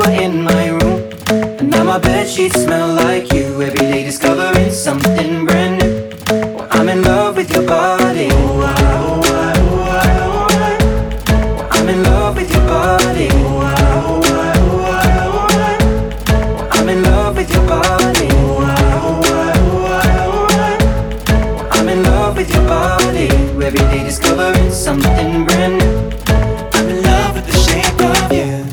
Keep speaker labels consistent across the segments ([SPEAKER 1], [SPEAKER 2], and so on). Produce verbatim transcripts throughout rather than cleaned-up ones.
[SPEAKER 1] were in my room, and now my bedsheets smell like you. Every day discovering something brand new. Well, I'm in love with your body. Oh, I, oh, I, oh, I, oh, I. Well, I'm in love with your body. Oh, I, oh, I, oh, I, oh, I. Well, I'm in love with your body. Oh, I, oh, I, oh, I, oh, I. Well, I'm in love with your body. Every day discovering something brand new. I'm in love with the shape of you.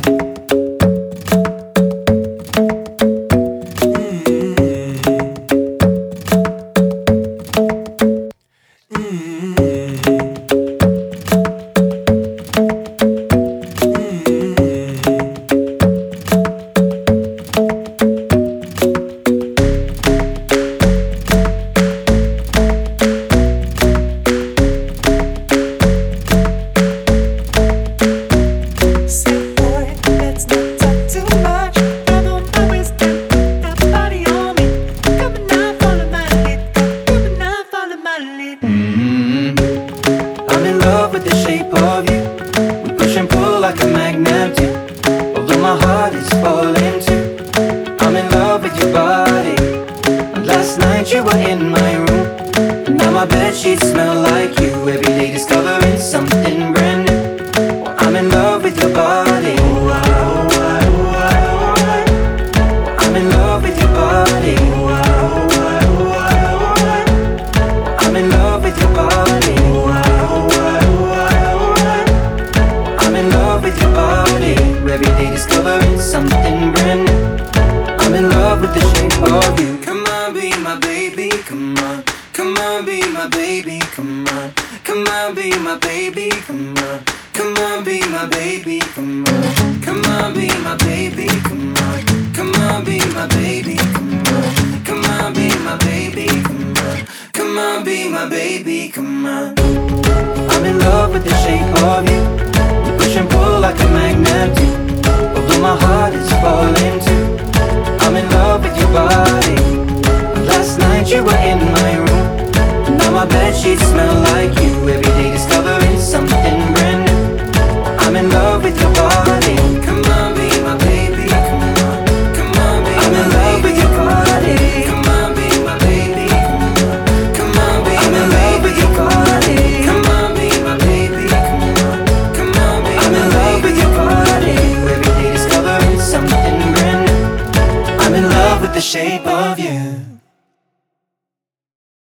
[SPEAKER 1] I'm in love with the shape of you. We push and pull like a magnet do. Although my heart is falling too. I'm in love with your body. Last night you were in my room, and now my bedsheets smell like you. Every day discovering something brand new. Well, I'm in love with your body. Oh, I, oh, I, oh, I, oh, I. Well, I'm in love with your body. Oh, I, oh, I, oh, I, oh, I. Well, I'm in love with your body. Oh, I, oh, I, oh, I, oh, I. Well, I'm in love with your body. Every day discovering something brand new. I'm in love with the shape of you. Come on, be my baby, come on. Come on, be my baby, come on. Come on, be my baby, come on. Come on, be my baby, come on. Come on, be my baby, come on. Come on, be my baby, come on. Come on, be my baby, come on. Come on, be my baby, come on. I'm in love with the shape of you. We push and pull like a magnet do. Although my heart is falling too. I'm in love with your body. Last night you were in my room, and now my bedsheets smell